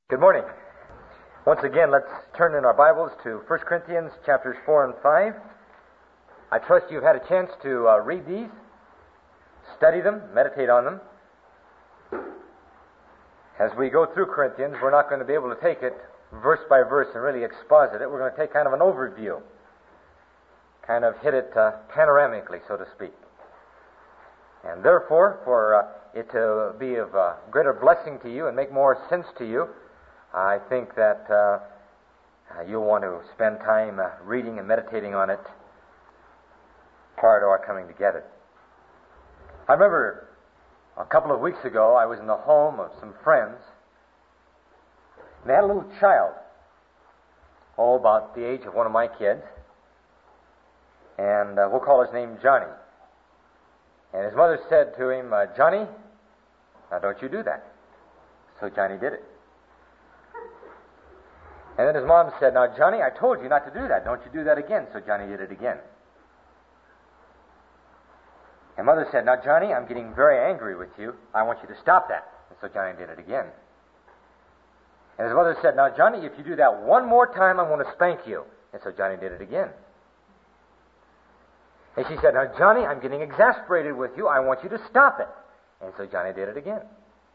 Good morning. Once again, let's turn in our Bibles to 1 Corinthians chapters 4 and 5. I trust you've had a chance to read these, study them, meditate on them. As we go through Corinthians, we're not going to be able to take it verse by verse and really exposit it. We're going to take kind of an overview, kind of hit it panoramically, so to speak. And therefore, for it to be of greater blessing to you and make more sense to you, I think that you'll want to spend time reading and meditating on it prior to our coming together. I remember a couple of weeks ago, I was in the home of some friends, and they had a little child, about the age of one of my kids, and we'll call his name Johnny. And his mother said to him, "Johnny, now don't you do that." So Johnny did it. And then his mom said, "Now, Johnny, I told you not to do that. Don't you do that again." So Johnny did it again. And Mother said, "Now, Johnny, I'm getting very angry with you. I want you to stop that." And so Johnny did it again. And his mother said, "Now, Johnny, if you do that one more time, I'm going to spank you." And so Johnny did it again. And she said, "Now, Johnny, I'm getting exasperated with you. I want you to stop it." And so Johnny did it again.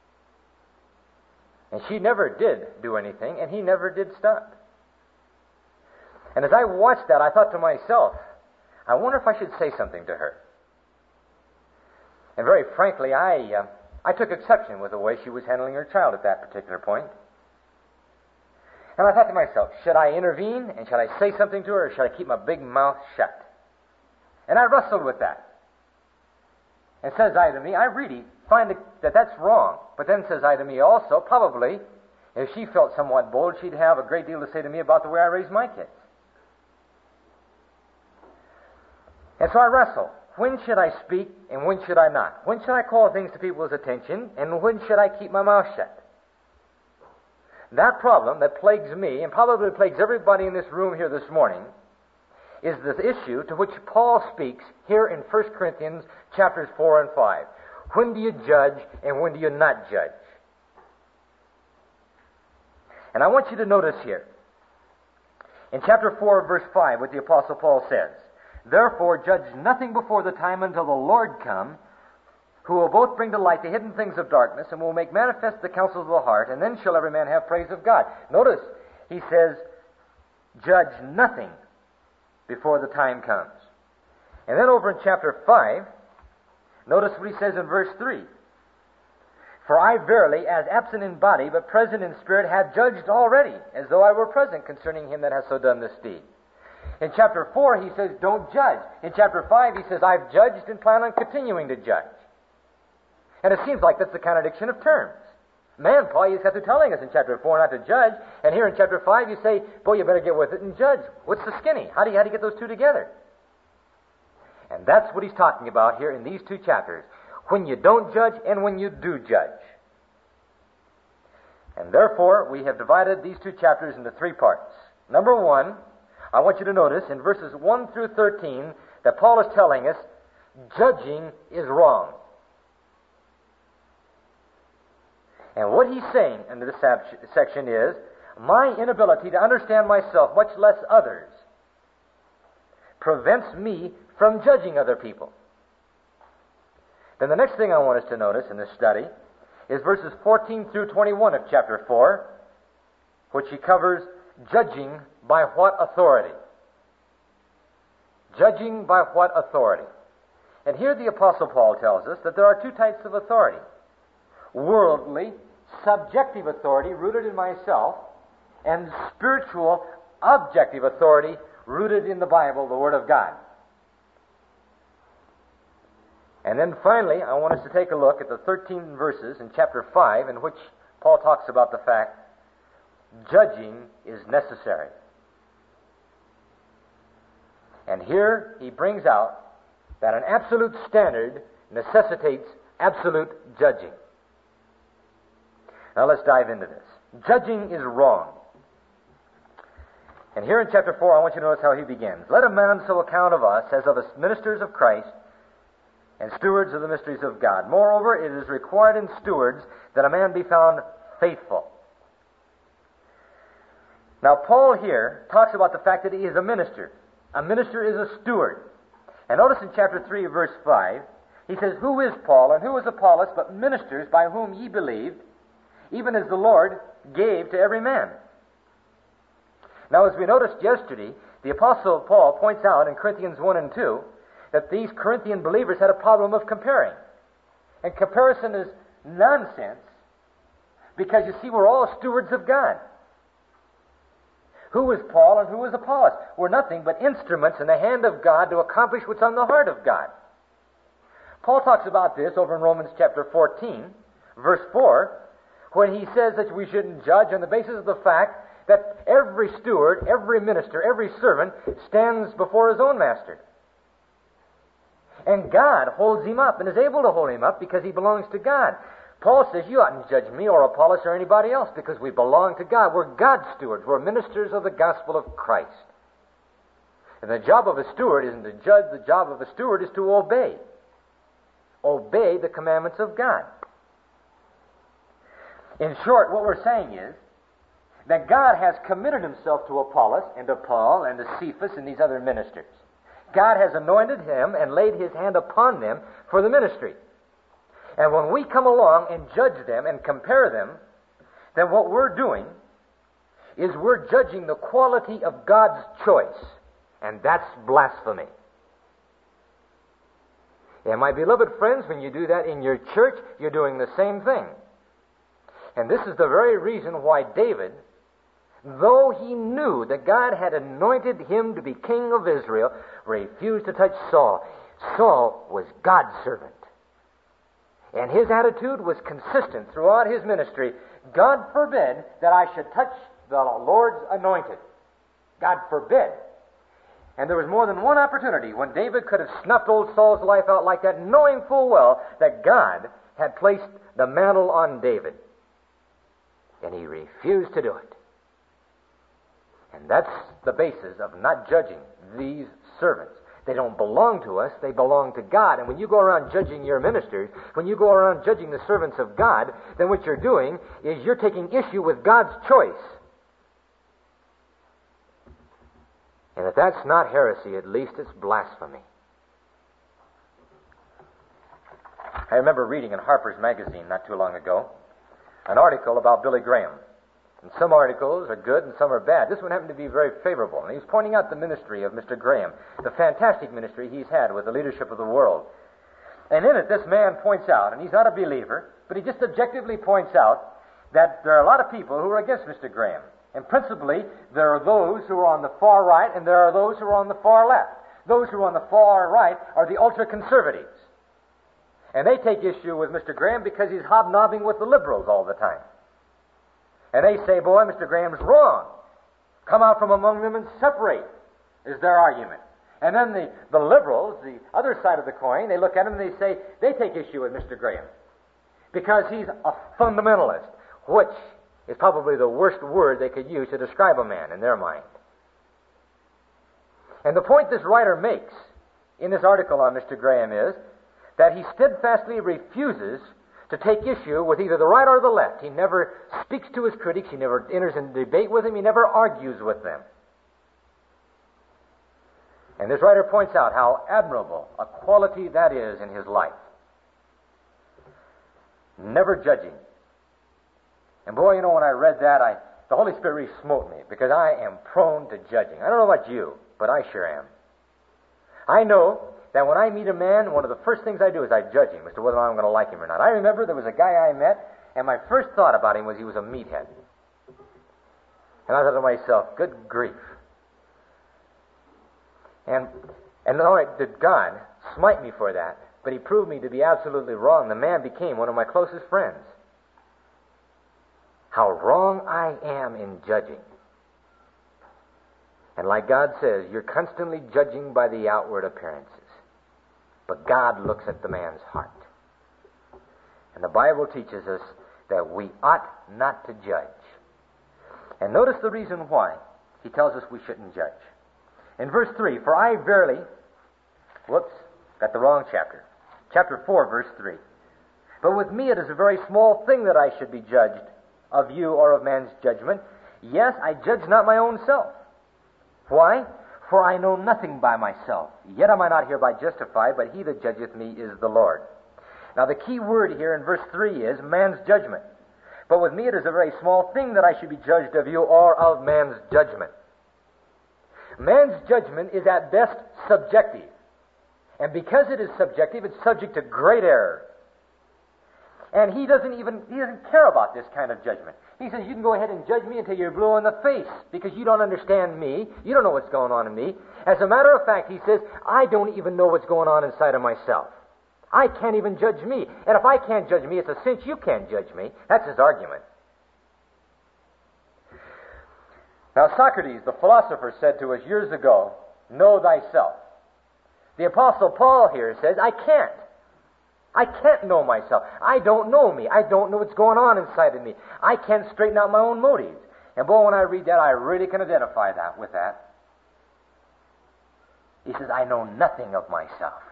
And she never did do anything, and he never did stop. And as I watched that, I thought to myself, I wonder if I should say something to her. And very frankly, I took exception with the way she was handling her child at that particular point. And I thought to myself, should I intervene, and should I say something to her, or should I keep my big mouth shut? And I wrestled with that. And says I to me, I really find that that's wrong. But then says I to me also, probably, if she felt somewhat bold, she'd have a great deal to say to me about the way I raised my kids. And so I wrestle. When should I speak and when should I not? When should I call things to people's attention and when should I keep my mouth shut? That problem that plagues me and probably plagues everybody in this room here this morning is the issue to which Paul speaks here in 1 Corinthians chapters 4 and 5. When do you judge and when do you not judge? And I want you to notice here, in chapter 4, verse 5, what the Apostle Paul says, "Therefore judge nothing before the time until the Lord come, who will both bring to light the hidden things of darkness and will make manifest the counsels of the heart, and then shall every man have praise of God." Notice, he says, judge nothing before the time comes. And then over in chapter 5, notice what he says in verse 3. "For I verily, as absent in body, but present in spirit, have judged already, as though I were present concerning him that has so done this deed." In chapter 4, he says, don't judge. In chapter 5, he says, I've judged and plan on continuing to judge. And it seems like that's the contradiction of terms. Man, Paul, you just got through telling us in chapter 4 not to judge, and here in chapter 5 you say, boy, you better get with it and judge. What's the skinny? How do you get those two together? And that's what he's talking about here in these two chapters. When you don't judge and when you do judge. And therefore, we have divided these two chapters into three parts. Number 1, I want you to notice in verses 1 through 13 that Paul is telling us judging is wrong. And what he's saying in this section is, my inability to understand myself, much less others, prevents me from judging other people. Then the next thing I want us to notice in this study is verses 14 through 21 of chapter 4, which he covers judging by what authority? Judging by what authority? And here the Apostle Paul tells us that there are two types of authority. Worldly, subjective authority rooted in myself, and spiritual, objective authority rooted in the Bible, the Word of God. And then finally, I want us to take a look at the 13 verses in chapter 5 in which Paul talks about the fact judging is necessary. And here he brings out that an absolute standard necessitates absolute judging. Now let's dive into this. Judging is wrong. And here in chapter 4, I want you to notice how he begins. "Let a man so account of us as of us ministers of Christ and stewards of the mysteries of God. Moreover, it is required in stewards that a man be found faithful. Now, Paul here talks about the fact that he is a minister. A minister is a steward. And notice in chapter 3, verse 5, he says, "Who is Paul and who is Apollos, but ministers by whom ye believed, even as the Lord gave to every man?" Now, as we noticed yesterday, the Apostle Paul points out in Corinthians 1 and 2 that these Corinthian believers had a problem of comparing. And comparison is nonsense, because you see, we're all stewards of God. Who is Paul and who is Apollos? We're nothing but instruments in the hand of God to accomplish what's on the heart of God. Paul talks about this over in Romans chapter 14, verse 4, when he says that we shouldn't judge on the basis of the fact that every steward, every minister, every servant stands before his own master. And God holds him up and is able to hold him up because he belongs to God. Paul says, you oughtn't judge me or Apollos or anybody else because we belong to God. We're God's stewards. We're ministers of the gospel of Christ. And the job of a steward isn't to judge. The job of a steward is to obey. Obey the commandments of God. In short, what we're saying is that God has committed himself to Apollos and to Paul and to Cephas and these other ministers. God has anointed him and laid his hand upon them for the ministry. And when we come along and judge them and compare them, then what we're doing is we're judging the quality of God's choice. And that's blasphemy. And my beloved friends, when you do that in your church, you're doing the same thing. And this is the very reason why David, though he knew that God had anointed him to be king of Israel, refused to touch Saul. Saul was God's servant. And his attitude was consistent throughout his ministry. God forbid that I should touch the Lord's anointed. God forbid. And there was more than one opportunity when David could have snuffed old Saul's life out like that, knowing full well that God had placed the mantle on David. And he refused to do it. And that's the basis of not judging these servants. They don't belong to us, they belong to God. And when you go around judging your ministers, when you go around judging the servants of God, then what you're doing is you're taking issue with God's choice. And if that's not heresy, at least it's blasphemy. I remember reading in Harper's Magazine not too long ago an article about Billy Graham. And some articles are good and some are bad. This one happened to be very favorable. And he was pointing out the ministry of Mr. Graham, the fantastic ministry he's had with the leadership of the world. And in it, this man points out, and he's not a believer, but he just objectively points out that there are a lot of people who are against Mr. Graham. And principally, there are those who are on the far right and there are those who are on the far left. Those who are on the far right are the ultra-conservatives. And they take issue with Mr. Graham because he's hobnobbing with the liberals all the time. And they say, boy, Mr. Graham's wrong. Come out from among them and separate, is their argument. And then the liberals, the other side of the coin, they look at him and they say, they take issue with Mr. Graham because he's a fundamentalist, which is probably the worst word they could use to describe a man in their mind. And the point this writer makes in this article on Mr. Graham is that he steadfastly refuses to take issue with either the right or the left. He never speaks to his critics. He never enters into debate with them. He never argues with them. And this writer points out how admirable a quality that is in his life. Never judging. And boy, you know, when I read that, the Holy Spirit really smote me because I am prone to judging. I don't know about you, but I sure am. I know that when I meet a man, one of the first things I do is I judge him as to whether I'm going to like him or not. I remember there was a guy I met, and my first thought about him was he was a meathead. And I thought to myself, good grief. And not only did God smite me for that, but he proved me to be absolutely wrong. The man became one of my closest friends. How wrong I am in judging. And like God says, you're constantly judging by the outward appearances. But God looks at the man's heart. And the Bible teaches us that we ought not to judge. And notice the reason why he tells us we shouldn't judge. In verse 3, for I verily... got the wrong chapter. Chapter 4, verse 3. But with me it is a very small thing that I should be judged of you or of man's judgment. Yes, I judge not my own self. Why? For I know nothing by myself. Yet am I not hereby justified, but he that judgeth me is the Lord. Now the key word here in verse 3 is man's judgment. But with me it is a very small thing that I should be judged of you or of man's judgment. Man's judgment is at best subjective. And because it is subjective, it's subject to great error. And he doesn't care about this kind of judgment. He says, you can go ahead and judge me until you're blue in the face because you don't understand me. You don't know what's going on in me. As a matter of fact, he says, I don't even know what's going on inside of myself. I can't even judge me. And if I can't judge me, it's a cinch you can't judge me. That's his argument. Now, Socrates, the philosopher, said to us years ago, know thyself. The Apostle Paul here says, I can't. I can't know myself. I don't know me. I don't know what's going on inside of me. I can't straighten out my own motives. And boy, when I read that, I really can identify with that. He says, I know nothing of myself.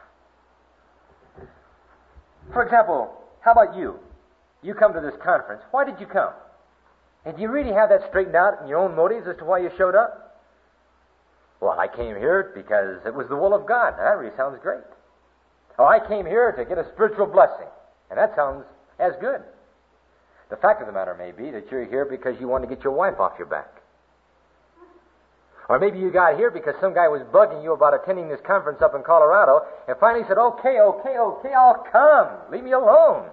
For example, how about you? You come to this conference. Why did you come? And do you really have that straightened out in your own motives as to why you showed up? Well, I came here because it was the will of God. That really sounds great. Oh, I came here to get a spiritual blessing. And that sounds as good. The fact of the matter may be that you're here because you want to get your wife off your back. Or maybe you got here because some guy was bugging you about attending this conference up in Colorado and finally said, okay, I'll come. Leave me alone.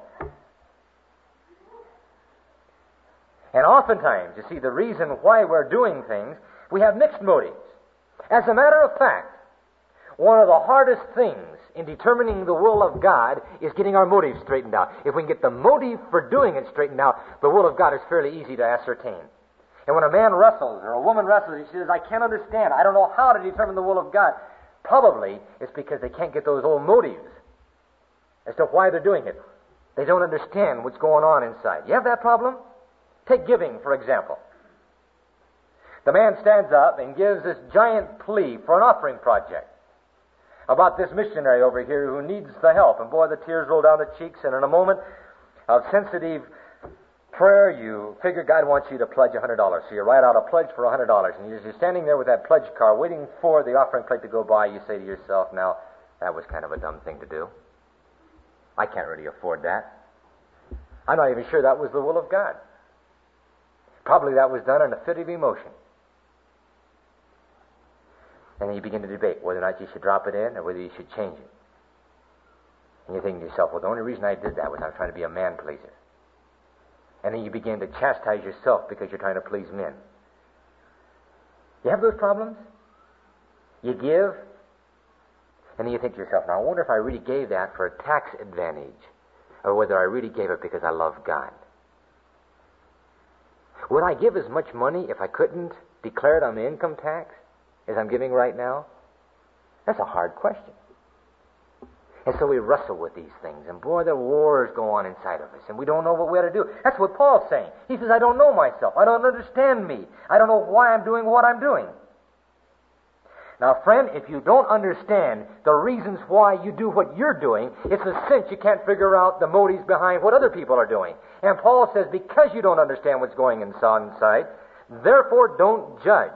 And oftentimes, you see, the reason why we're doing things, we have mixed motives. As a matter of fact, one of the hardest things in determining the will of God is getting our motives straightened out. If we can get the motive for doing it straightened out, the will of God is fairly easy to ascertain. And when a man wrestles or a woman wrestles, he says, I can't understand. I don't know how to determine the will of God. Probably it's because they can't get those old motives as to why they're doing it. They don't understand what's going on inside. You have that problem? Take giving, for example. The man stands up and gives this giant plea for an offering project about this missionary over here who needs the help. And boy, the tears roll down the cheeks, and in a moment of sensitive prayer, you figure God wants you to pledge $100. So you write out a pledge for $100. And as you're standing there with that pledge card waiting for the offering plate to go by, you say to yourself, now, that was kind of a dumb thing to do. I can't really afford that. I'm not even sure that was the will of God. Probably that was done in a fit of emotion. And then you begin to debate whether or not you should drop it in or whether you should change it. And you think to yourself, well, the only reason I did that was I was trying to be a man-pleaser. And then you begin to chastise yourself because you're trying to please men. You have those problems? You give, and then you think to yourself, now I wonder if I really gave that for a tax advantage or whether I really gave it because I love God. Would I give as much money if I couldn't declare it on the income tax as I'm giving right now? That's a hard question. And so we wrestle with these things, and boy, the wars go on inside of us, and we don't know what we ought to do. That's what Paul's saying. He says, I don't know myself. I don't understand me. I don't know why I'm doing what I'm doing. Now, friend, if you don't understand the reasons why you do what you're doing, it's a cinch you can't figure out the motives behind what other people are doing. And Paul says, because you don't understand what's going on inside, therefore don't judge.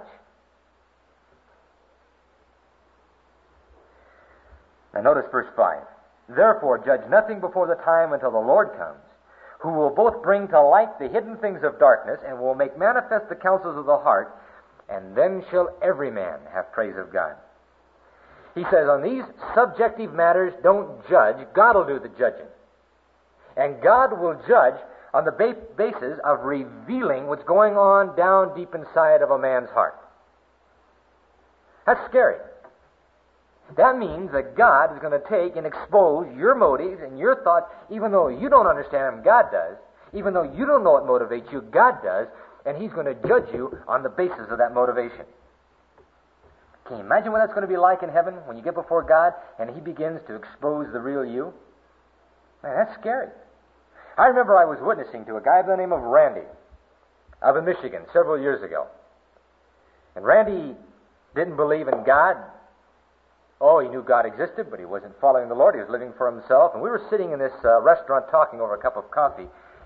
Now notice verse 5. Therefore judge nothing before the time until the Lord comes, who will both bring to light the hidden things of darkness and will make manifest the counsels of the heart, and then shall every man have praise of God. He says, on these subjective matters, don't judge. God will do the judging. And God will judge on the basis of revealing what's going on down deep inside of a man's heart. That's scary. That means that God is going to take and expose your motives and your thoughts, even though you don't understand them, God does. Even though you don't know what motivates you, God does. And He's going to judge you on the basis of that motivation. Can you imagine what that's going to be like in heaven when you get before God and He begins to expose the real you? Man, that's scary. I remember I was witnessing to a guy by the name of Randy up in Michigan several years ago. And Randy didn't believe in God. Oh, he knew God existed, but he wasn't following the Lord. He was living for himself. And we were sitting in this restaurant talking over a cup of coffee.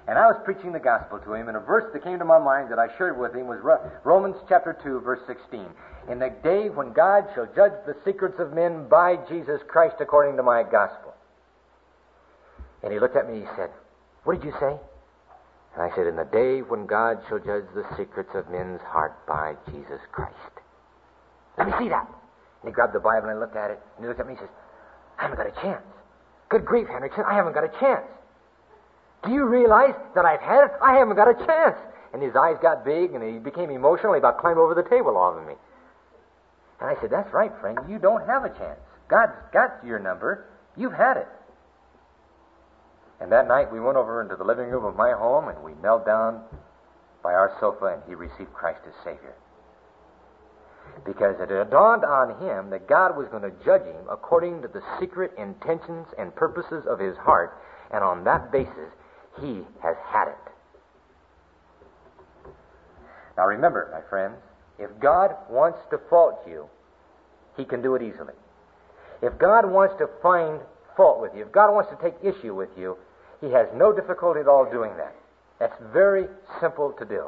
And I was preaching the gospel to him, and a verse that came to my mind that I shared with him was Romans chapter 2, verse 16. In the day when God shall judge the secrets of men by Jesus Christ according to my gospel. And he looked at me and he said, "What did you say?" And I said, "In the day when God shall judge the secrets of men's heart by Jesus Christ." Let me see that. And he grabbed the Bible and looked at it, and he looked at me and says, "I haven't got a chance. Good grief, Hendrickson, I haven't got a chance. Do you realize that I've had it? I haven't got a chance." And his eyes got big, and he became emotional. He about climbed over the table off of me. And I said, "That's right, friend. You don't have a chance. God's got your number. You've had it." And that night we went over into the living room of my home, and we knelt down by our sofa, and he received Christ as Savior. Because it had dawned on him that God was going to judge him according to the secret intentions and purposes of his heart, and on that basis, he has had it. Now remember, my friends, if God wants to fault you, he can do it easily. If God wants to find fault with you, if God wants to take issue with you, he has no difficulty at all doing that. That's very simple to do.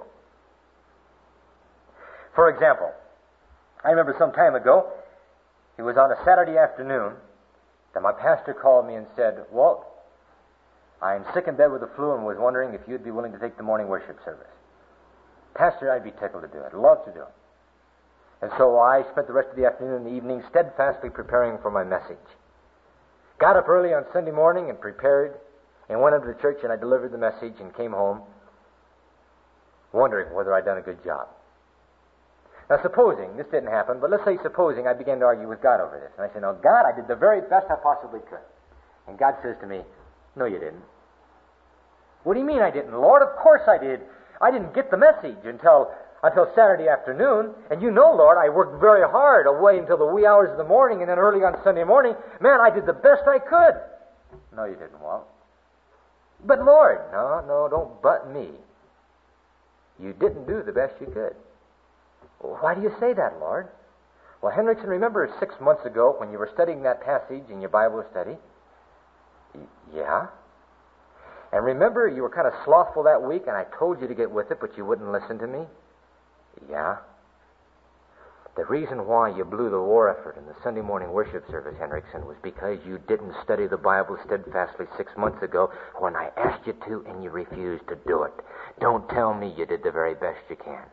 For example, I remember some time ago, it was on a Saturday afternoon, that my pastor called me and said, "Walt, I'm sick in bed with the flu and was wondering if you'd be willing to take the morning worship service." "Pastor, I'd be tickled to do it. I'd love to do it." And so I spent the rest of the afternoon and the evening steadfastly preparing for my message. Got up early on Sunday morning and prepared, and went into the church and I delivered the message and came home wondering whether I'd done a good job. Now supposing, this didn't happen, but let's say supposing I began to argue with God over this. And I said, "No, God, I did the very best I possibly could." And God says to me, "No, you didn't." "What do you mean I didn't, Lord? Of course I did. I didn't get the message until Saturday afternoon. And you know, Lord, I worked very hard away until the wee hours of the morning and then early on Sunday morning. Man, I did the best I could." "No, you didn't, Walt." "But Lord," No, don't but me. You didn't do the best you could." "Why do you say that, Lord?" "Well, Hendrickson, remember 6 months ago when you were studying that passage in your Bible study?" "Yeah." "And remember you were kind of slothful that week and I told you to get with it, but you wouldn't listen to me?" "Yeah." "The reason why you blew the war effort in the Sunday morning worship service, Hendrickson, was because you didn't study the Bible steadfastly 6 months ago when I asked you to and you refused to do it. Don't tell me you did the very best you can."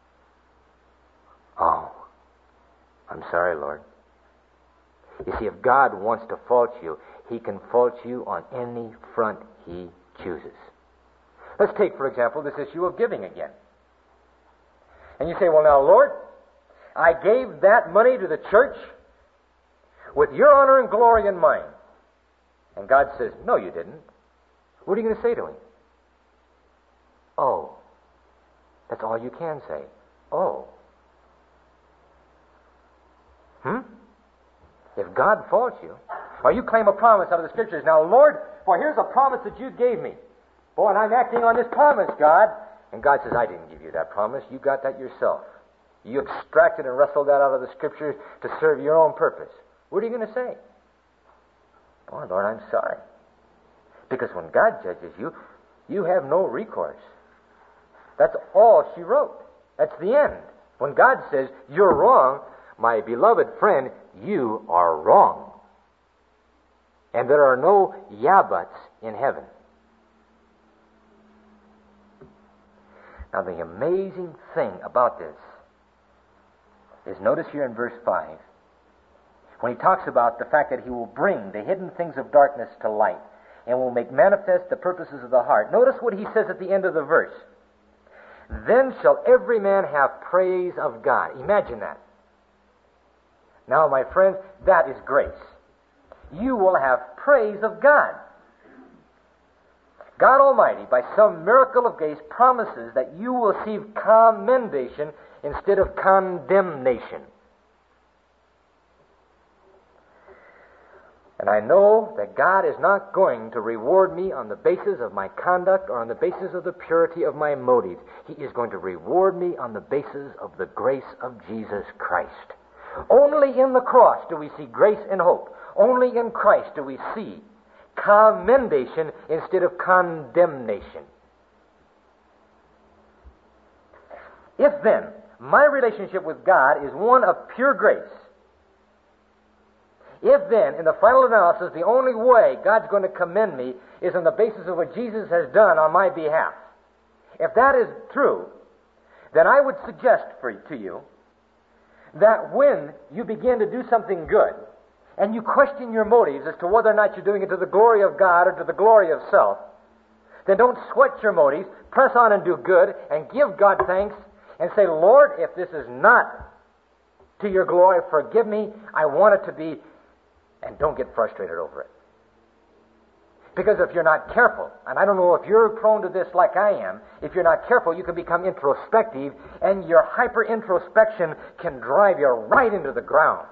"Oh, I'm sorry, Lord." You see, if God wants to fault you, he can fault you on any front he chooses. Let's take, for example, this issue of giving again. And you say, "Well, now, Lord, I gave that money to the church with your honor and glory in mind." And God says, "No, you didn't." What are you going to say to him? "Oh." That's all you can say. "Oh." If God faults you, or you claim a promise out of the Scriptures, "Now, Lord, for here's a promise that you gave me. Boy, and I'm acting on this promise, God." And God says, "I didn't give you that promise. You got that yourself. You extracted and wrestled that out of the Scriptures to serve your own purpose." What are you going to say? "Boy, Lord, I'm sorry." Because when God judges you, you have no recourse. That's all she wrote. That's the end. When God says, "You're wrong," my beloved friend, you are wrong. And there are no yeah buts in heaven. Now, the amazing thing about this is, notice here in verse 5, when he talks about the fact that he will bring the hidden things of darkness to light and will make manifest the purposes of the heart. Notice what he says at the end of the verse. "Then shall every man have praise of God." Imagine that. Now, my friends, that is grace. You will have praise of God. God Almighty, by some miracle of grace, promises that you will receive commendation instead of condemnation. And I know that God is not going to reward me on the basis of my conduct or on the basis of the purity of my motives. He is going to reward me on the basis of the grace of Jesus Christ. Only in the cross do we see grace and hope. Only in Christ do we see commendation instead of condemnation. If then my relationship with God is one of pure grace, if then, in the final analysis, the only way God's going to commend me is on the basis of what Jesus has done on my behalf, if that is true, then I would suggest to you that when you begin to do something good, and you question your motives as to whether or not you're doing it to the glory of God or to the glory of self, then don't sweat your motives, press on and do good, and give God thanks, and say, Lord, if this is not to your glory, forgive me, I want it to be, and don't get frustrated over it. Because if you're not careful, and I don't know if you're prone to this like I am, if you're not careful, you can become introspective, and your hyper-introspection can drive you right into the ground.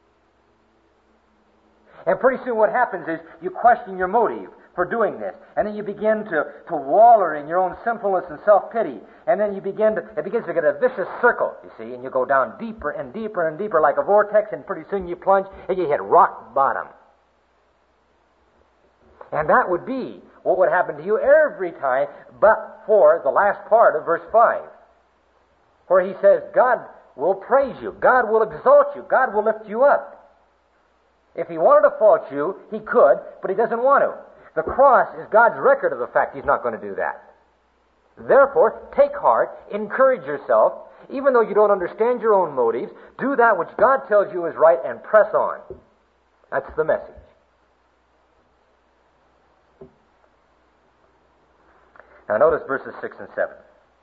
And pretty soon what happens is you question your motive for doing this, and then you begin to waller in your own sinfulness and self-pity, and then it begins to get a vicious circle, you see, and you go down deeper and deeper and deeper like a vortex, and pretty soon you plunge and you hit rock bottom. And that would be what would happen to you every time, but for the last part of verse 5, where he says, God will praise you, God will exalt you, God will lift you up. If he wanted to fault you, he could, but he doesn't want to. The cross is God's record of the fact he's not going to do that. Therefore, take heart, encourage yourself, even though you don't understand your own motives, do that which God tells you is right and press on. That's the message. Now notice verses 6 and 7.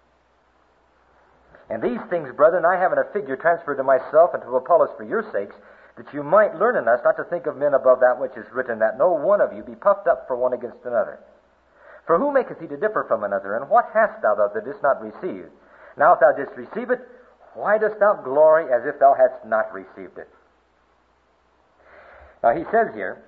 And these things, brethren, I have in a figure transferred to myself and to Apollos for your sakes, that you might learn in us not to think of men above that which is written, that no one of you be puffed up for one against another. For who maketh thee to differ from another, and what hast thou that didst not receive? Now if thou didst receive it, why dost thou glory as if thou hadst not received it? Now he says here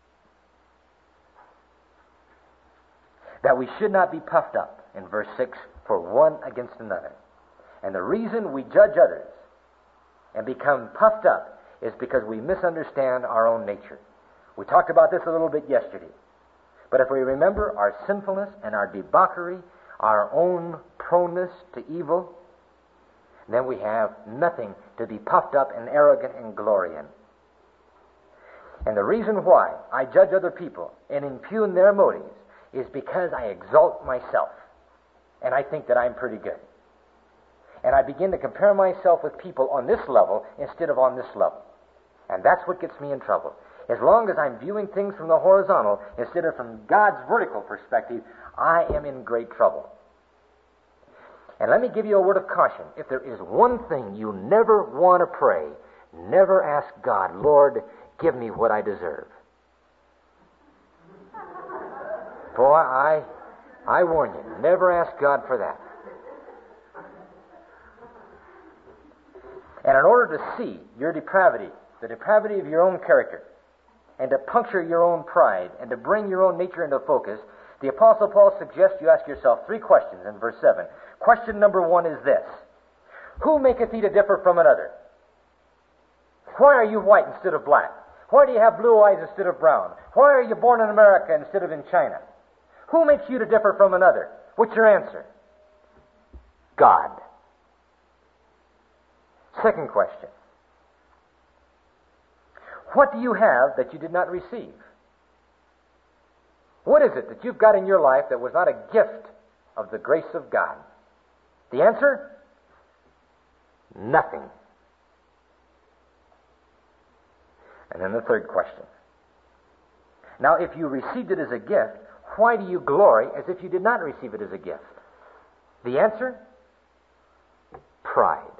that we should not be puffed up, in verse 6, for one against another. And the reason we judge others and become puffed up is because we misunderstand our own nature. We talked about this a little bit yesterday. But if we remember our sinfulness and our debauchery, our own proneness to evil, then we have nothing to be puffed up and arrogant and glory in. And the reason why I judge other people and impugn their motives is because I exalt myself. And I think that I'm pretty good. And I begin to compare myself with people on this level instead of on this level. And that's what gets me in trouble. As long as I'm viewing things from the horizontal instead of from God's vertical perspective, I am in great trouble. And let me give you a word of caution. If there is one thing you never want to pray, never ask God, Lord, give me what I deserve. Boy, I warn you, never ask God for that. And in order to see your depravity, the depravity of your own character, and to puncture your own pride, and to bring your own nature into focus, the Apostle Paul suggests you ask yourself three questions in verse 7. Question number 1 is this: who maketh thee to differ from another? Why are you white instead of black? Why do you have blue eyes instead of brown? Why are you born in America instead of in China? Who makes you to differ from another? What's your answer? God. Second question: what do you have that you did not receive? What is it that you've got in your life that was not a gift of the grace of God? The answer? Nothing. And then the third question: now, if you received it as a gift, why do you glory as if you did not receive it as a gift? The answer? Pride.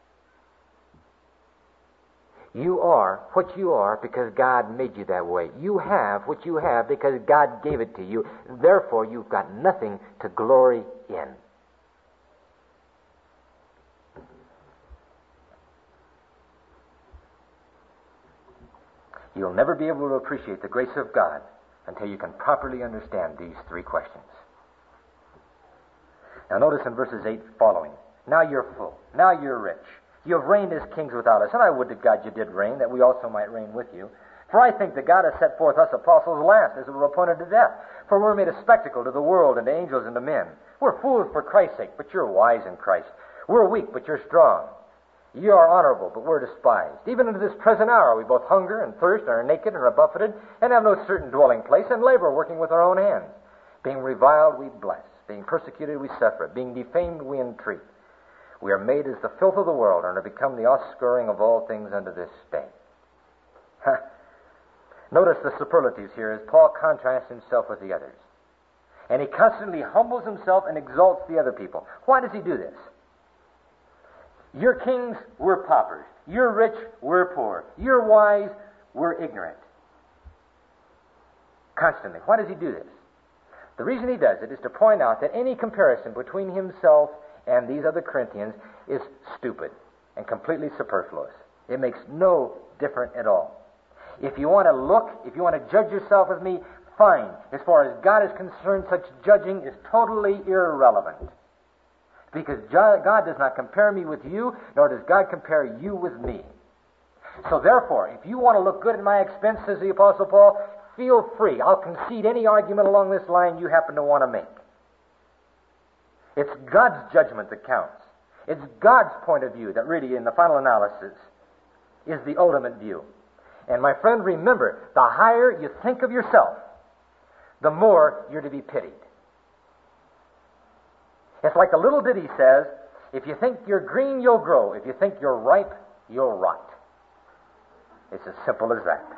You are what you are because God made you that way. You have what you have because God gave it to you. Therefore, you've got nothing to glory in. You'll never be able to appreciate the grace of God until you can properly understand these three questions. Now notice in verses 8 following: now you're full, now you're rich, you have reigned as kings without us. And I would to God you did reign, that we also might reign with you. For I think that God has set forth us apostles last, as it were appointed to death. For we're made a spectacle to the world, and to angels, and to men. We're fools for Christ's sake, but you're wise in Christ. We're weak, but you're strong. You are honorable, but we're despised. Even into this present hour we both hunger and thirst, and are naked, and are buffeted, and have no certain dwelling place, and labor, working with our own hands. Being reviled, we bless. Being persecuted, we suffer. Being defamed, we entreat. We are made as the filth of the world, and are become the offscouring of all things unto this day. Notice the superlatives here as Paul contrasts himself with the others. And he constantly humbles himself and exalts the other people. Why does he do this? You're kings, we're paupers. You're rich, we're poor. You're wise, we're ignorant. Constantly. Why does he do this? The reason he does it is to point out that any comparison between himself and these other Corinthians is stupid and completely superfluous. It makes no difference at all. If you want to look, if you want to judge yourself with me, fine. As far as God is concerned, such judging is totally irrelevant. Because God does not compare me with you, nor does God compare you with me. So therefore, if you want to look good at my expense, says the Apostle Paul, feel free. I'll concede any argument along this line you happen to want to make. It's God's judgment that counts. It's God's point of view that really, in the final analysis, is the ultimate view. And my friend, remember, the higher you think of yourself, the more you're to be pitied. It's like the little ditty says, if you think you're green, you'll grow. If you think you're ripe, you'll rot. It's as simple as that.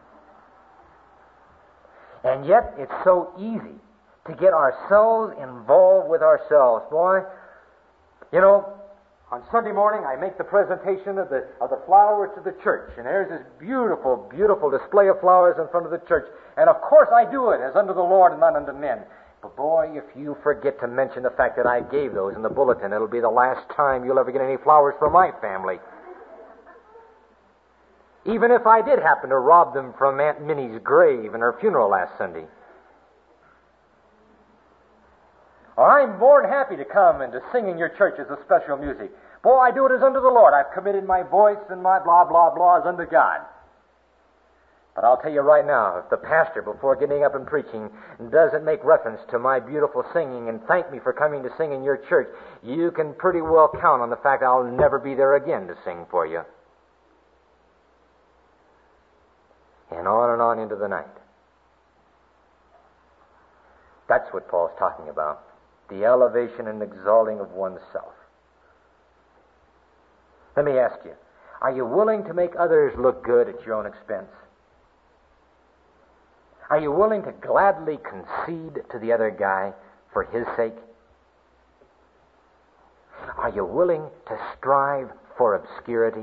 And yet, it's so easy to get ourselves involved with ourselves. Boy, you know, on Sunday morning I make the presentation of the flowers to the church, and there's this beautiful, beautiful display of flowers in front of the church. And of course I do it as unto the Lord and not unto men. But boy, if you forget to mention the fact that I gave those in the bulletin, it'll be the last time you'll ever get any flowers from my family. Even if I did happen to rob them from Aunt Minnie's grave in her funeral last Sunday. I'm more than happy to come and to sing in your church as a special music. Boy, I do it as unto the Lord. I've committed my voice and my blah, blah, blah as unto God. But I'll tell you right now, if the pastor, before getting up and preaching, doesn't make reference to my beautiful singing and thank me for coming to sing in your church, you can pretty well count on the fact I'll never be there again to sing for you. And on into the night. That's what Paul's talking about. The elevation and exalting of oneself. Let me ask you, are you willing to make others look good at your own expense? Are you willing to gladly concede to the other guy for his sake? Are you willing to strive for obscurity?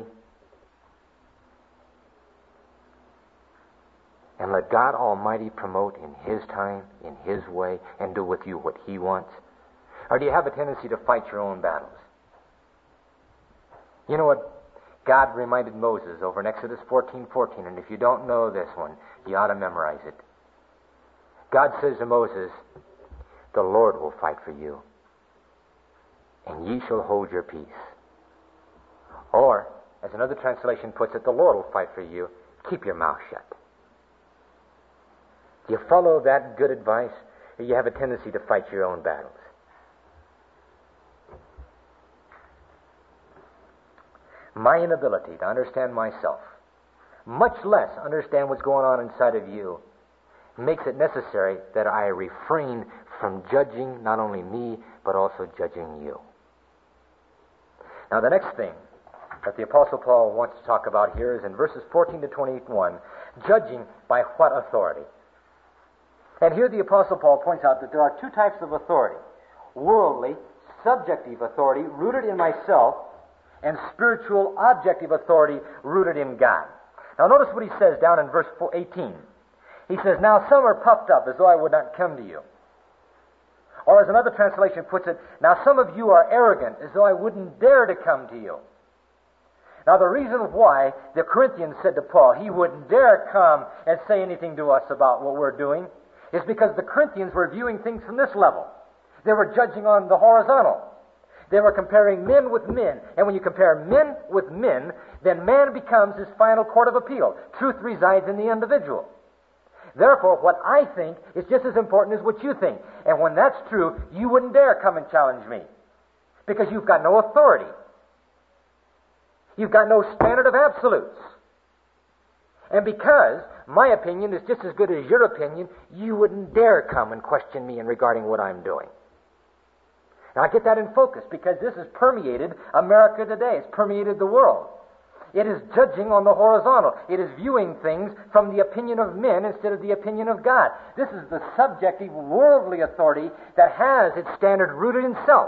And let God Almighty promote in His time, in His way, and do with you what He wants? Or do you have a tendency to fight your own battles? You know what God reminded Moses over in Exodus 14:14, and if you don't know this one, you ought to memorize it. God says to Moses, the Lord will fight for you, and ye shall hold your peace. Or, as another translation puts it, the Lord will fight for you, keep your mouth shut. Do you follow that good advice, or you have a tendency to fight your own battles? My inability to understand myself, much less understand what's going on inside of you, makes it necessary that I refrain from judging not only me, but also judging you. Now, the next thing that the Apostle Paul wants to talk about here is in verses 14 to 21, judging by what authority? And here the Apostle Paul points out that there are two types of authority. Worldly, subjective authority rooted in myself, and spiritual, objective authority rooted in God. Now notice what he says down in verse 18. He says, now some are puffed up as though I would not come to you. Or as another translation puts it, now some of you are arrogant as though I wouldn't dare to come to you. Now the reason why the Corinthians said to Paul he wouldn't dare come and say anything to us about what we're doing is because the Corinthians were viewing things from this level. They were judging on the horizontal. They were comparing men with men. And when you compare men with men, then man becomes his final court of appeal. Truth resides in the individual. Therefore, what I think is just as important as what you think. And when that's true, you wouldn't dare come and challenge me. Because you've got no authority. You've got no standard of absolutes. And because my opinion is just as good as your opinion, you wouldn't dare come and question me in regarding what I'm doing. Now, I get that in focus because this has permeated America today. It's permeated the world. It is judging on the horizontal. It is viewing things from the opinion of men instead of the opinion of God. This is the subjective, worldly authority that has its standard rooted in self.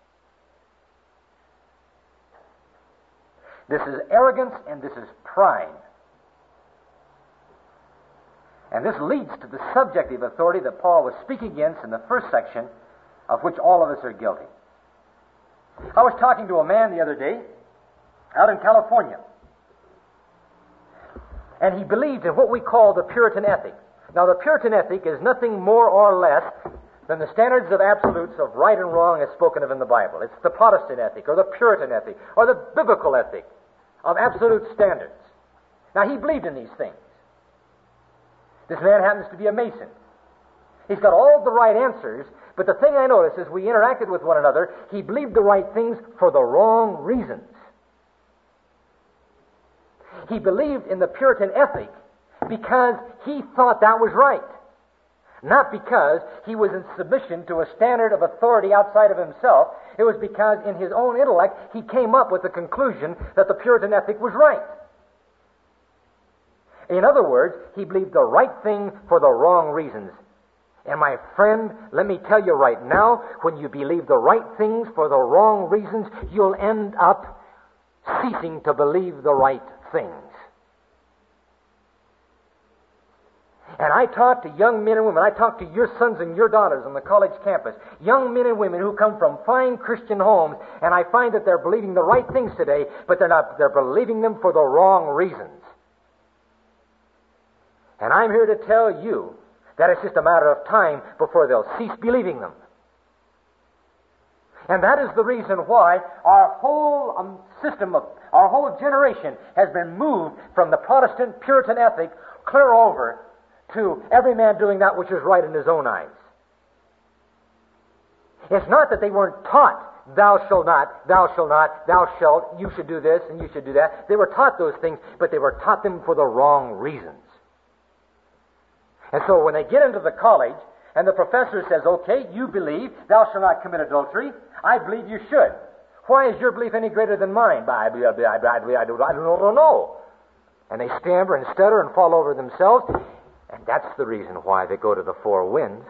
This is arrogance and this is pride. And this leads to the subjective authority that Paul was speaking against in the first section, of which all of us are guilty. I was talking to a man the other day out in California, and he believed in what we call the Puritan ethic. Now, the Puritan ethic is nothing more or less than the standards of absolutes of right and wrong as spoken of in the Bible. It's the Protestant ethic, or the Puritan ethic, or the biblical ethic of absolute standards. Now, he believed in these things. This man happens to be a Mason. He's got all the right answers, but the thing I noticed as we interacted with one another, he believed the right things for the wrong reasons. He believed in the Puritan ethic because he thought that was right, not because he was in submission to a standard of authority outside of himself. It was because in his own intellect he came up with the conclusion that the Puritan ethic was right. In other words, he believed the right thing for the wrong reasons. And my friend, let me tell you right now, when you believe the right things for the wrong reasons, you'll end up ceasing to believe the right things. And I talk to young men and women, I talk to your sons and your daughters on the college campus, young men and women who come from fine Christian homes, and I find that they're believing the right things today, but they're believing them for the wrong reasons. And I'm here to tell you that it's just a matter of time before they'll cease believing them. And that is the reason why our whole system, our whole generation has been moved from the Protestant Puritan ethic clear over to every man doing that which is right in his own eyes. It's not that they weren't taught, thou shalt not, thou shalt not, thou shalt, you should do this and you should do that. They were taught those things, but they were taught them for the wrong reasons. And so when they get into the college, and the professor says, okay, you believe thou shalt not commit adultery, I believe you should. Why is your belief any greater than mine? I don't know. And they stammer and stutter and fall over themselves, and that's the reason why they go to the four winds.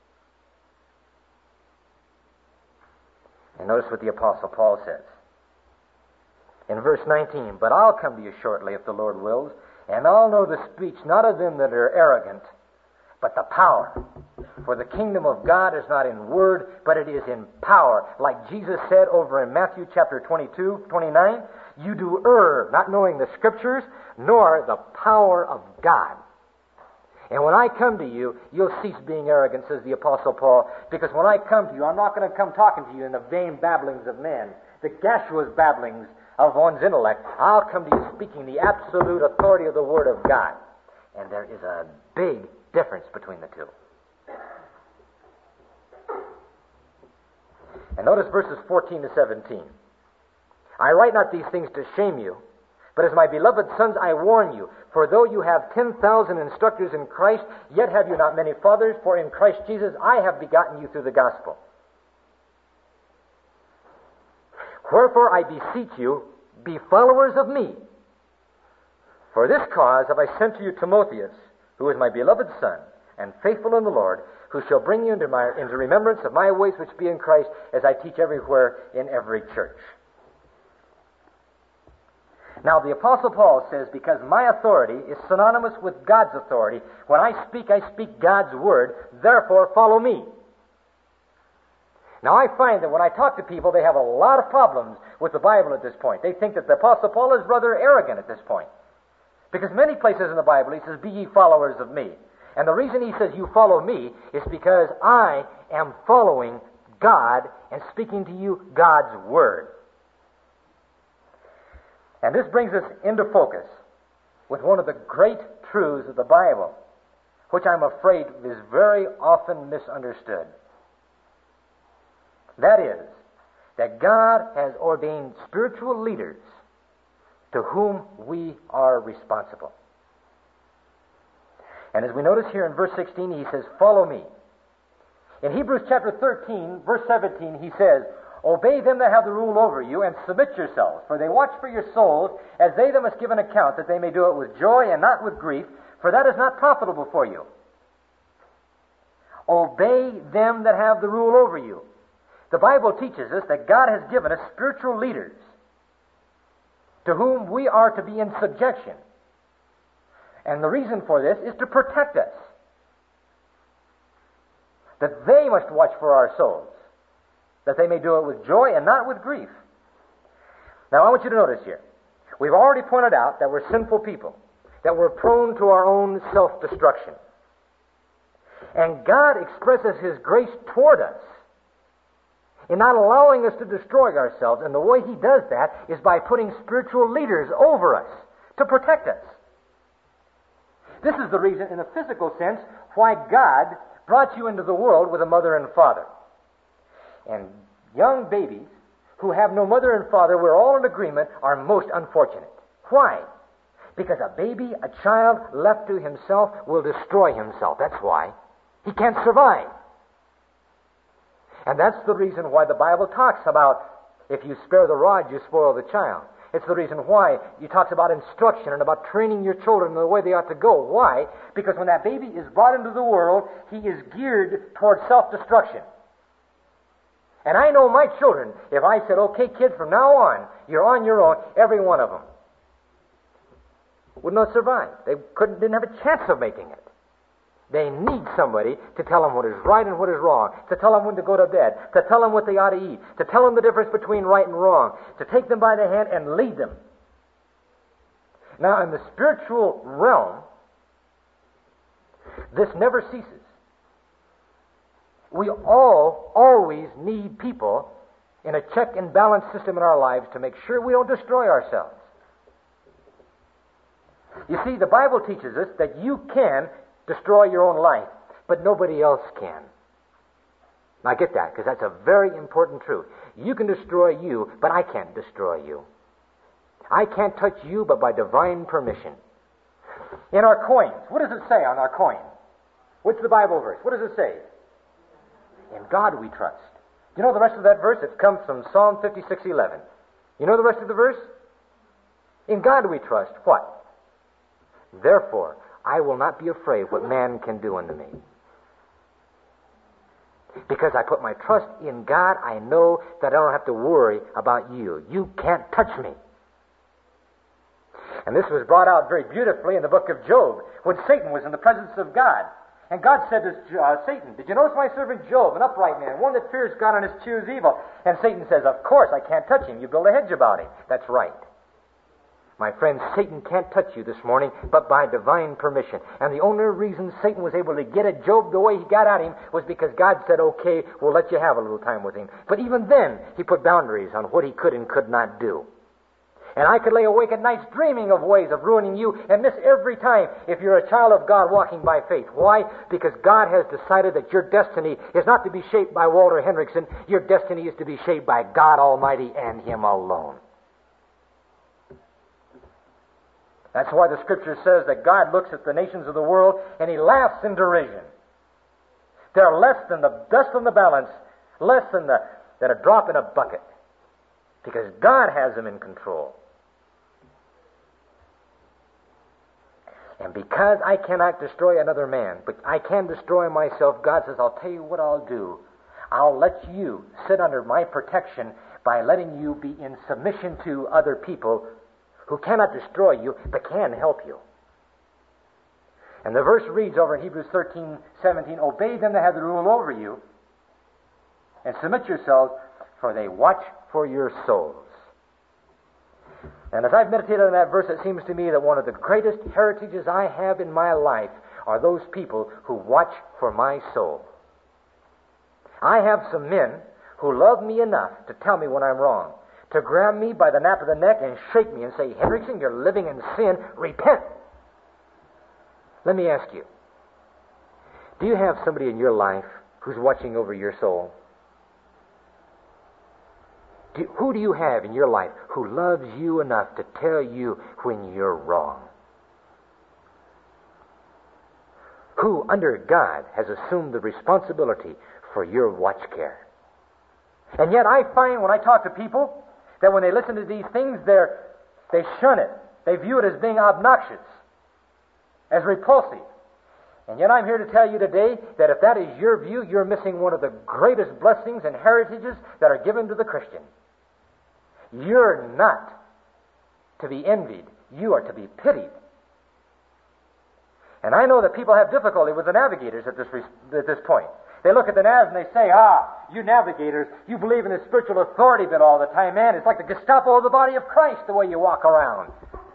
And notice what the Apostle Paul says. In verse 19, but I'll come to you shortly if the Lord wills, and I'll know the speech not of them that are arrogant, but the power. For the kingdom of God is not in word, but it is in power. Like Jesus said over in Matthew chapter 22:29, you do err, not knowing the Scriptures, nor the power of God. And when I come to you, you'll cease being arrogant, says the Apostle Paul, because when I come to you, I'm not going to come talking to you in the vain babblings of men, the gaseous babblings of one's intellect. I'll come to you speaking the absolute authority of the Word of God. And there is a big difference between the two. And notice verses 14 to 17. I write not these things to shame you, but as my beloved sons I warn you, for though you have 10,000 instructors in Christ, yet have you not many fathers, for in Christ Jesus I have begotten you through the gospel. Wherefore I beseech you, be followers of me. For this cause have I sent to you Timotheus, who is my beloved son, and faithful in the Lord, who shall bring you into remembrance of my ways which be in Christ, as I teach everywhere in every church. Now the Apostle Paul says, because my authority is synonymous with God's authority, when I speak God's word, therefore follow me. Now I find that when I talk to people, they have a lot of problems with the Bible at this point. They think that the Apostle Paul is rather arrogant at this point. Because many places in the Bible he says, be ye followers of me. And the reason he says you follow me is because I am following God and speaking to you God's word. And this brings us into focus with one of the great truths of the Bible, which I'm afraid is very often misunderstood. That is, that God has ordained spiritual leaders to whom we are responsible. And as we notice here in verse 16, he says, "Follow me." In Hebrews chapter 13, verse 17, he says, "Obey them that have the rule over you, and submit yourselves, for they watch for your souls, as they that must give an account, that they may do it with joy and not with grief, for that is not profitable for you." Obey them that have the rule over you. The Bible teaches us that God has given us spiritual leaders to whom we are to be in subjection. And the reason for this is to protect us. That they must watch for our souls, that they may do it with joy and not with grief. Now I want you to notice here, we've already pointed out that we're sinful people, that we're prone to our own self-destruction. And God expresses His grace toward us in not allowing us to destroy ourselves, and the way He does that is by putting spiritual leaders over us to protect us. This is the reason, in a physical sense, why God brought you into the world with a mother and father. And young babies who have no mother and father, we're all in agreement, are most unfortunate. Why? Because a baby, a child left to himself, will destroy himself. That's why. He can't survive. And that's the reason why the Bible talks about, if you spare the rod, you spoil the child. It's the reason why he talks about instruction and about training your children in the way they ought to go. Why? Because when that baby is brought into the world, he is geared toward self-destruction. And I know my children, if I said, "Okay, kid, from now on, you're on your own," every one of them would not survive. They didn't have a chance of making it. They need somebody to tell them what is right and what is wrong, to tell them when to go to bed, to tell them what they ought to eat, to tell them the difference between right and wrong, to take them by the hand and lead them. Now, in the spiritual realm, this never ceases. We all always need people in a check and balance system in our lives to make sure we don't destroy ourselves. You see, the Bible teaches us that you can destroy your own life, but nobody else can. Now get that, because that's a very important truth. You can destroy you, but I can't destroy you. I can't touch you but by divine permission. In our coins, what does it say on our coin? What's the Bible verse? What does it say? In God we trust. Do you know the rest of that verse? It comes from Psalm 56:11. You know the rest of the verse? In God we trust. What? Therefore, I will not be afraid what man can do unto me. Because I put my trust in God, I know that I don't have to worry about you. You can't touch me. And this was brought out very beautifully in the book of Job, when Satan was in the presence of God. And God said to Satan, "Did you notice my servant Job, an upright man, one that fears God and eschews evil?" And Satan says, "Of course, I can't touch him. You build a hedge about him." That's right. My friend, Satan can't touch you this morning but by divine permission. And the only reason Satan was able to get at Job the way he got at him was because God said, "Okay, we'll let you have a little time with him." But even then, he put boundaries on what he could and could not do. And I could lay awake at nights dreaming of ways of ruining you and miss every time if you're a child of God walking by faith. Why? Because God has decided that your destiny is not to be shaped by Walter Hendrickson. Your destiny is to be shaped by God Almighty and Him alone. That's why the Scripture says that God looks at the nations of the world and He laughs in derision. They're less than the dust on the balance, less than a drop in a bucket, because God has them in control. And because I cannot destroy another man, but I can destroy myself, God says, "I'll tell you what I'll do. I'll let you sit under my protection by letting you be in submission to other people who cannot destroy you, but can help you." And the verse reads over in Hebrews 13:17, "Obey them that have the rule over you, and submit yourselves, for they watch for your souls." And as I've meditated on that verse, it seems to me that one of the greatest heritages I have in my life are those people who watch for my soul. I have some men who love me enough to tell me when I'm wrong, to grab me by the nape of the neck and shake me and say, "Hendrickson, you're living in sin. Repent." Let me ask you, do you have somebody in your life who's watching over your soul? Who do you have in your life who loves you enough to tell you when you're wrong? Who, under God, has assumed the responsibility for your watch care? And yet I find when I talk to people that when they listen to these things, they shun it. They view it as being obnoxious, as repulsive. And yet I'm here to tell you today that if that is your view, you're missing one of the greatest blessings and heritages that are given to the Christian. You're not to be envied. You are to be pitied. And I know that people have difficulty with the navigators at this point. They look at the navs and they say, you navigators, you believe in a spiritual authority bit all the time, man. It's like the Gestapo of the body of Christ, the way you walk around.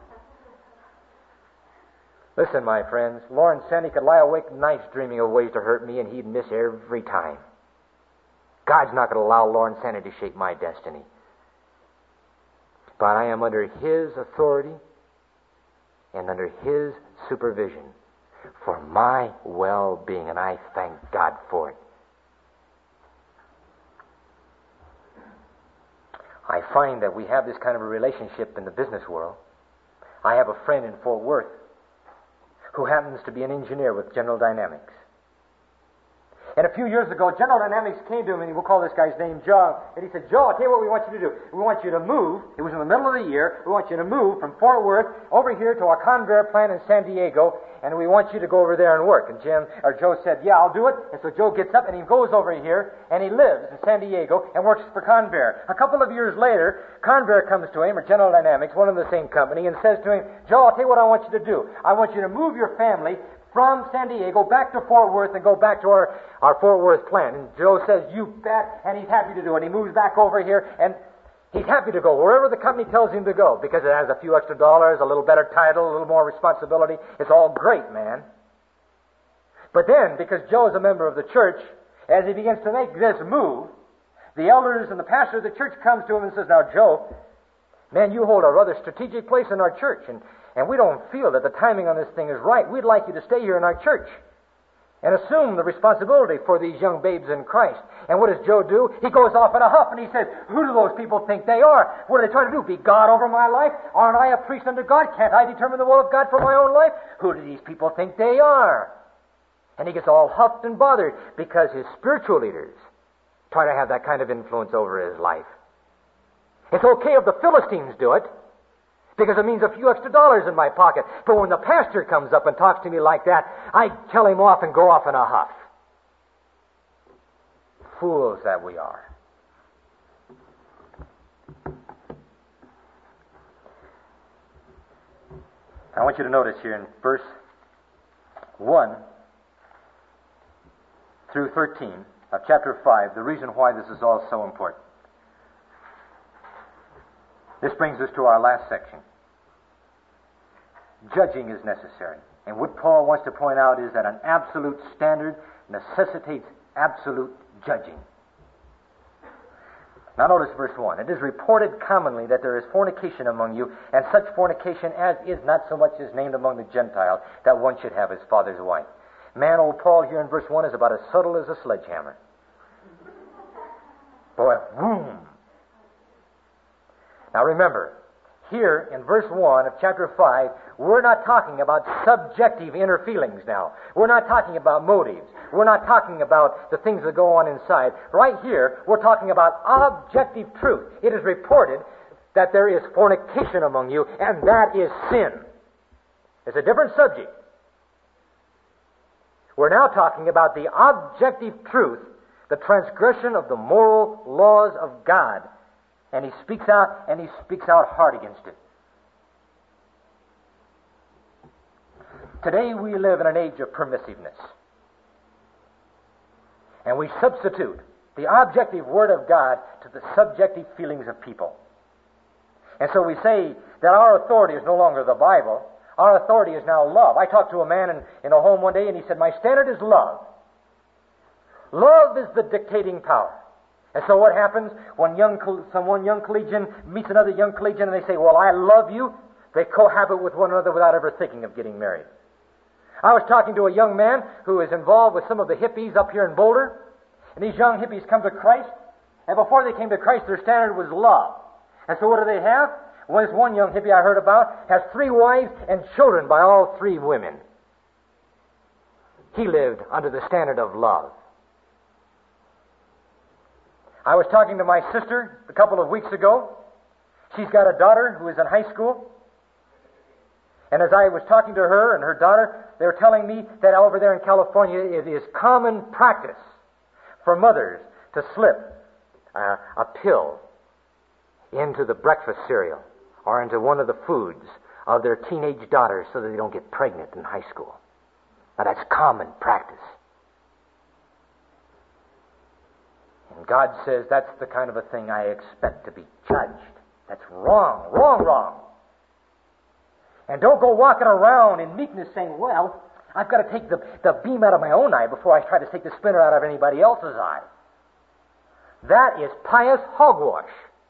Listen, my friends, Lawrence Sandy could lie awake nights dreaming of ways to hurt me, and he'd miss every time. God's not going to allow Lawrence Sandy to shape my destiny. But I am under His authority and under His supervision for my well-being, and I thank God for it. I find that we have this kind of a relationship in the business world. I have a friend in Fort Worth who happens to be an engineer with General Dynamics. And a few years ago, General Dynamics came to him, and we'll call this guy's name Joe. And he said, Joe, I'll tell you what we want you to do. We want you to move. It was in the middle of the year. We want you to move from Fort Worth over here to our Convair plant in San Diego, and we want you to go over there and work. And Joe said, yeah, I'll do it. And so Joe gets up, and he goes over here, and he lives in San Diego and works for Convair. A couple of years later, Convair comes to him, or General Dynamics, one of the same company, and says to him, Joe, I'll tell you what I want you to do. I want you to move your family from San Diego back to Fort Worth and go back to our Fort Worth plant. And Joe says, you bet, and he's happy to do it. He moves back over here, and he's happy to go wherever the company tells him to go because it has a few extra dollars, a little better title, a little more responsibility. It's all great, man. But then, because Joe is a member of the church, as he begins to make this move, the elders and the pastor of the church comes to him and says, now, Joe, man, you hold a rather strategic place in our church, and we don't feel that the timing on this thing is right. We'd like you to stay here in our church and assume the responsibility for these young babes in Christ. And what does Joe do? He goes off in a huff and he says, who do those people think they are? What are they trying to do? Be God over my life? Aren't I a priest under God? Can't I determine the will of God for my own life? Who do these people think they are? And he gets all huffed and bothered because his spiritual leaders try to have that kind of influence over his life. It's okay if the Philistines do it, because it means a few extra dollars in my pocket. But when the pastor comes up and talks to me like that, I tell him off and go off in a huff. Fools that we are. I want you to notice here in verse 1 through 13 of chapter 5, the reason why this is all so important. This brings us to our last section. Judging is necessary. And what Paul wants to point out is that an absolute standard necessitates absolute judging. Now notice verse 1. It is reported commonly that there is fornication among you, and such fornication as is not so much as named among the Gentiles, that one should have his father's wife. Man, old Paul here in verse 1 is about as subtle as a sledgehammer. Boy, boom! Now remember, here in verse 1 of chapter 5, we're not talking about subjective inner feelings now. We're not talking about motives. We're not talking about the things that go on inside. Right here, we're talking about objective truth. It is reported that there is fornication among you, and that is sin. It's a different subject. We're now talking about the objective truth, the transgression of the moral laws of God. And he speaks out hard against it. Today we live in an age of permissiveness. And we substitute the objective Word of God to the subjective feelings of people. And so we say that our authority is no longer the Bible. Our authority is now love. I talked to a man in a home one day, and he said, my standard is love. Love is the dictating power. And so what happens when one young collegian meets another young collegian and they say, well, I love you, they cohabit with one another without ever thinking of getting married. I was talking to a young man who is involved with some of the hippies up here in Boulder, and these young hippies come to Christ, And before they came to Christ, their standard was love. And so what do they have? Well, this one young hippie I heard about has 3 wives and children by all 3 women. He lived under the standard of love. I was talking to my sister a couple of weeks ago. She's got a daughter who is in high school. And as I was talking to her and her daughter, they were telling me that over there in California it is common practice for mothers to slip a pill into the breakfast cereal or into one of the foods of their teenage daughters so that they don't get pregnant in high school. Now that's common practice. And God says that's the kind of a thing I expect to be judged. That's wrong, wrong, wrong. And don't go walking around in meekness saying, well, I've got to take the beam out of my own eye before I try to take the splinter out of anybody else's eye. That is pious hogwash.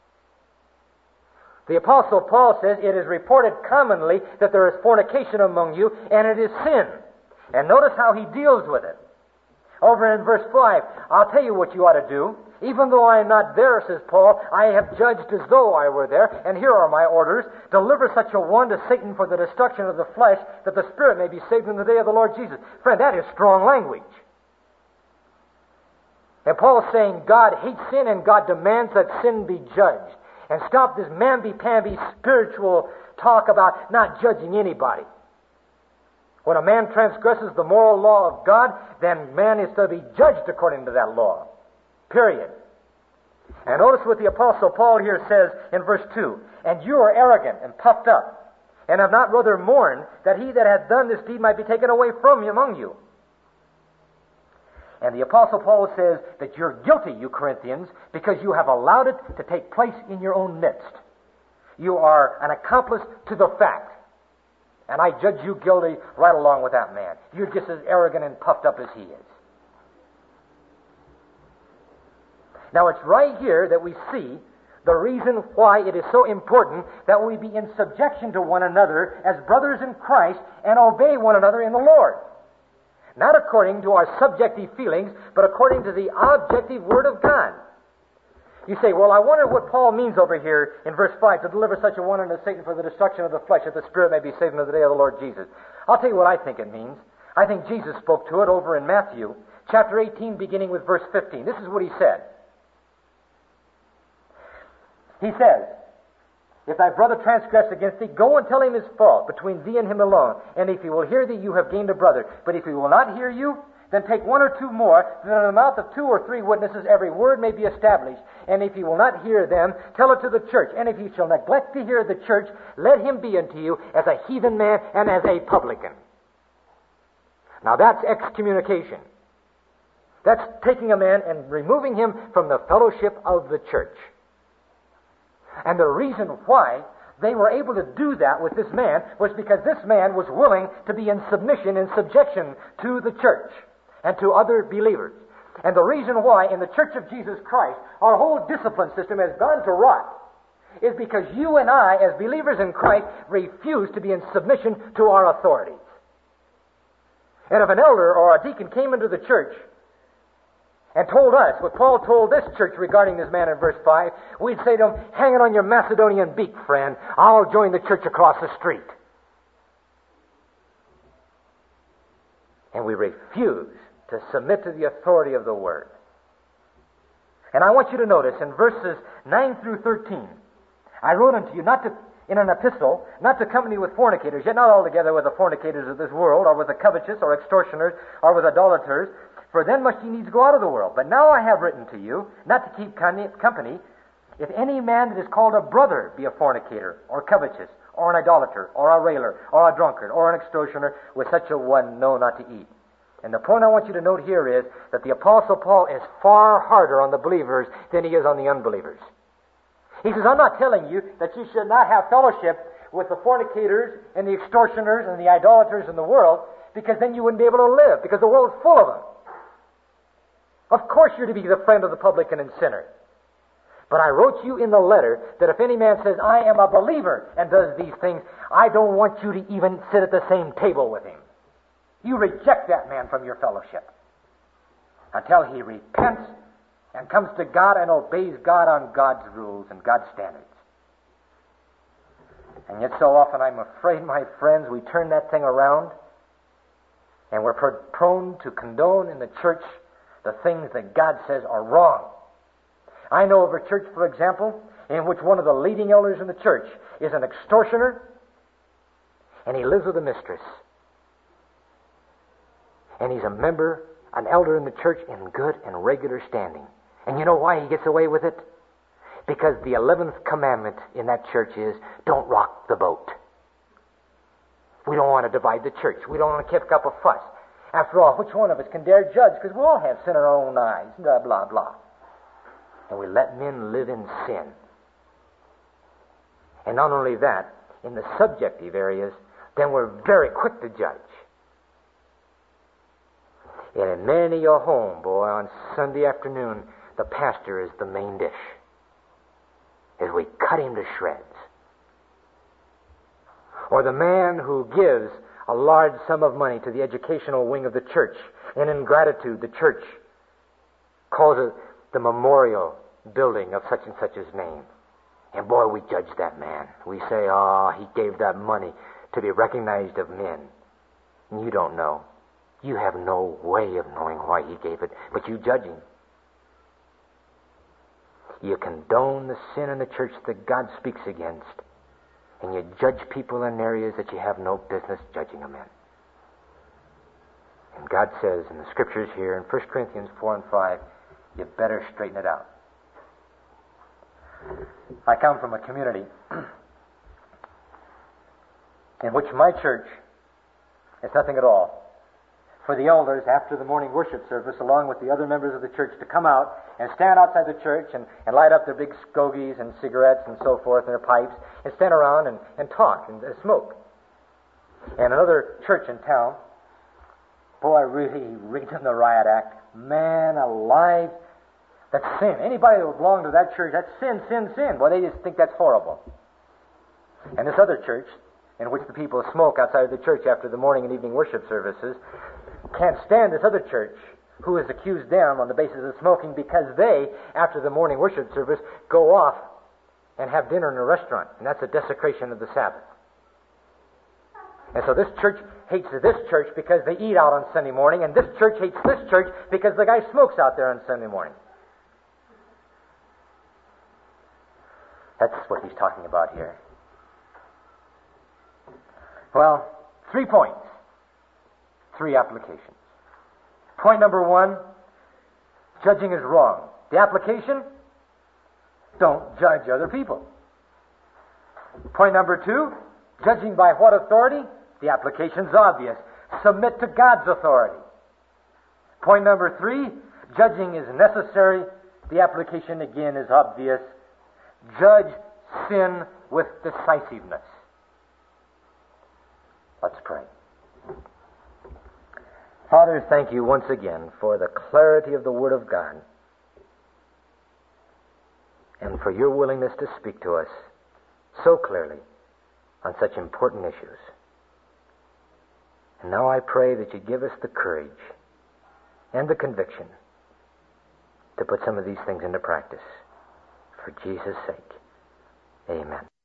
The Apostle Paul says it is reported commonly that there is fornication among you, and it is sin. And notice how he deals with it. Over in verse 5, I'll tell you what you ought to do. Even though I am not there, says Paul, I have judged as though I were there, and here are my orders. Deliver such a one to Satan for the destruction of the flesh, that the spirit may be saved in the day of the Lord Jesus. Friend, that is strong language. And Paul is saying God hates sin, and God demands that sin be judged. And stop this mamby-pamby spiritual talk about not judging anybody. When a man transgresses the moral law of God, then man is to be judged according to that law. Period. And notice what the Apostle Paul here says in verse 2. And you are arrogant and puffed up, and have not rather mourned that he that hath done this deed might be taken away from among you. And the Apostle Paul says that you're guilty, you Corinthians, because you have allowed it to take place in your own midst. You are an accomplice to the fact. And I judge you guilty right along with that man. You're just as arrogant and puffed up as he is. Now it's right here that we see the reason why it is so important that we be in subjection to one another as brothers in Christ and obey one another in the Lord. Not according to our subjective feelings, but according to the objective Word of God. You say, well, I wonder what Paul means over here in verse 5, to deliver such a one unto Satan for the destruction of the flesh, that the spirit may be saved in the day of the Lord Jesus. I'll tell you what I think it means. I think Jesus spoke to it over in Matthew, chapter 18, beginning with verse 15. This is what he said. He says, if thy brother transgress against thee, go and tell him his fault between thee and him alone. And if he will hear thee, you have gained a brother. But if he will not hear you, then take 1 or 2 more, that in the mouth of 2 or 3 witnesses every word may be established. And if he will not hear them, tell it to the church. And if he shall neglect to hear the church, let him be unto you as a heathen man and as a publican. Now that's excommunication. That's taking a man and removing him from the fellowship of the church. And the reason why they were able to do that with this man was because this man was willing to be in submission and subjection to the church and to other believers. And the reason why in the Church of Jesus Christ our whole discipline system has gone to rot is because you and I, as believers in Christ, refuse to be in submission to our authorities. And if an elder or a deacon came into the church and told us what Paul told this church regarding this man in verse 5, we'd say to him, hang it on your Macedonian beak, friend. I'll join the church across the street. And we refuse to submit to the authority of the Word. And I want you to notice in verses 9 through 13, I wrote unto you in an epistle, not to company with fornicators, yet not altogether with the fornicators of this world, or with the covetous, or extortioners, or with idolaters, for then must ye needs go out of the world. But now I have written to you, not to keep company, if any man that is called a brother be a fornicator, or covetous, or an idolater, or a railer, or a drunkard, or an extortioner, with such a one know not to eat. And the point I want you to note here is that the Apostle Paul is far harder on the believers than he is on the unbelievers. He says, I'm not telling you that you should not have fellowship with the fornicators and the extortioners and the idolaters in the world, because then you wouldn't be able to live, because the world's full of them. Of course you're to be the friend of the publican and sinner. But I wrote you in the letter that if any man says, I am a believer, and does these things, I don't want you to even sit at the same table with him. You reject that man from your fellowship until he repents and comes to God and obeys God on God's rules and God's standards. And yet so often I'm afraid, my friends, we turn that thing around and we're prone to condone in the church the things that God says are wrong. I know of a church, for example, in which one of the leading elders in the church is an extortioner, and he lives with a mistress. And he's a member, an elder in the church in good and regular standing. And you know why he gets away with it? Because the 11th commandment in that church is, don't rock the boat. We don't want to divide the church. We don't want to kick up a fuss. After all, which one of us can dare judge? Because we all have sin in our own eyes, blah, blah, blah. And we let men live in sin. And not only that, in the subjective areas, then we're very quick to judge. And in many a home, boy, on Sunday afternoon, the pastor is the main dish. As we cut him to shreds. Or the man who gives a large sum of money to the educational wing of the church, and in gratitude the church calls it the memorial building of such and such's name. And boy, we judge that man. We say, he gave that money to be recognized of men. And you don't know. You have no way of knowing why he gave it, but you judge him. You condone the sin in the church that God speaks against, and you judge people in areas that you have no business judging them in. And God says in the Scriptures here in 1 Corinthians 4 and 5, you better straighten it out. I come from a community in which my church is nothing at all for the elders after the morning worship service, along with the other members of the church, to come out and stand outside the church and light up their big stogies and cigarettes and so forth and their pipes and stand around and talk and smoke. And another church in town, boy, really rigged in the riot act. Man alive, that's sin. Anybody that would belong to that church, that's sin, sin, sin. Well, they just think that's horrible. And this other church, in which the people smoke outside of the church after the morning and evening worship services, can't stand this other church who has accused them on the basis of smoking, because they, after the morning worship service, go off and have dinner in a restaurant. And that's a desecration of the Sabbath. And so this church hates this church because they eat out on Sunday morning, and this church hates this church because the guy smokes out there on Sunday morning. That's what he's talking about here. Well, 3 points. 3 applications. Point number 1, judging is wrong. The application, don't judge other people. Point number 2, judging by what authority? The application's obvious. Submit to God's authority. Point number 3, judging is necessary. The application again is obvious. Judge sin with decisiveness. Let's pray. Father, thank you once again for the clarity of the Word of God and for your willingness to speak to us so clearly on such important issues. And now I pray that you give us the courage and the conviction to put some of these things into practice. For Jesus' sake, amen.